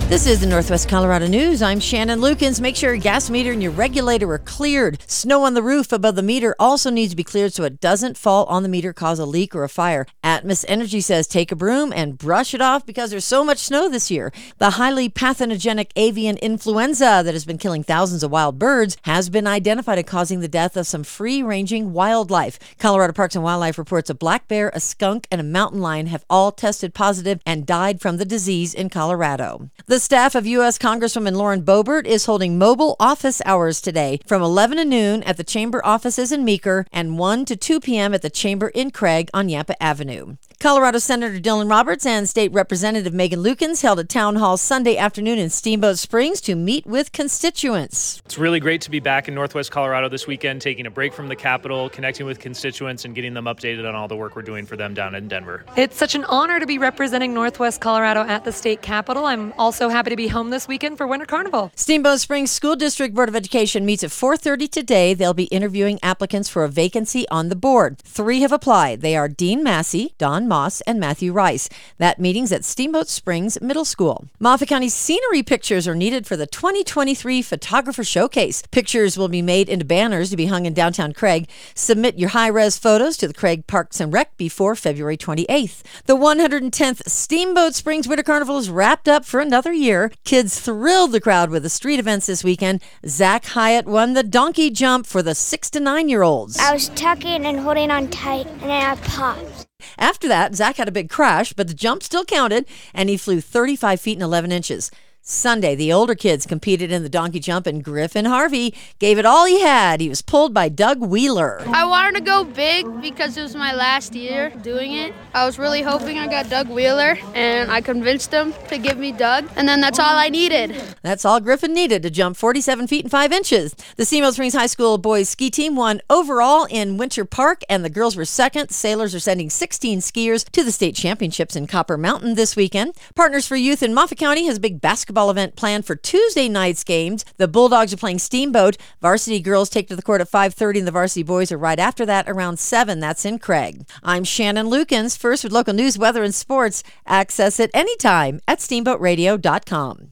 This is the Northwest Colorado News. I'm Shannon Lukens. Make sure your gas meter and your regulator are cleared. Snow on the roof above the meter also needs to be cleared so it doesn't fall on the meter, cause a leak or a fire. Atmos Energy says take a broom and brush it off because there's so much snow this year. The highly pathogenic avian influenza that has been killing thousands of wild birds has been identified as causing the death of some free-ranging wildlife. Colorado Parks and Wildlife reports a black bear, a skunk, and a mountain lion have all tested positive and died from the disease in Colorado. The staff of U.S. Congresswoman Lauren Boebert is holding mobile office hours today from 11 to noon at the Chamber offices in Meeker and 1 to 2 p.m. at the Chamber in Craig on Yampa Avenue. Colorado Senator Dylan Roberts and State Representative Megan Lukens held a town hall Sunday afternoon in Steamboat Springs to meet with constituents. It's really great to be back in Northwest Colorado this weekend, taking a break from the Capitol, connecting with constituents, and getting them updated on all the work we're doing for them down in Denver. It's such an honor to be representing Northwest Colorado at the state capitol. I'm also happy to be home this weekend for Winter Carnival. Steamboat Springs School District Board of Education meets at 4:30 today. They'll be interviewing applicants for a vacancy on the board. 3 have applied. They are Dean Massey, Don Moss, and Matthew Rice. That meeting's at Steamboat Springs Middle School. Moffat County scenery pictures are needed for the 2023 Photographer Showcase. Pictures will be made into banners to be hung in downtown Craig. Submit your high-res photos to the Craig Parks and Rec before February 28th. The 110th Steamboat Springs Winter Carnival is wrapped up for another year. Kids thrilled the crowd with the street events this weekend. Zach Hyatt won the donkey jump for the 6 to 9-year-olds. I was tucking and holding on tight, and then I popped. After that, Zach had a big crash, but the jump still counted, and he flew 35 feet and 11 inches. Sunday, the older kids competed in the donkey jump, and Griffin Harvey gave it all he had. He was pulled by Doug Wheeler. I wanted to go big because it was my last year doing it. I was really hoping I got Doug Wheeler, and I convinced him to give me Doug, and then that's all I needed. That's all Griffin needed to jump 47 feet and 5 inches. The Steamboat Springs High School boys ski team won overall in Winter Park, and the girls were second. Sailors are sending 16 skiers to the state championships in Copper Mountain this weekend. Partners for Youth in Moffat County has a big basketball event planned for Tuesday night's games. The Bulldogs are playing Steamboat. Varsity girls take to the court at 5:30, and the varsity boys are right after that around 7. That's in Craig. I'm Shannon Lukens. First with local news, weather, and sports. Access it anytime at steamboatradio.com.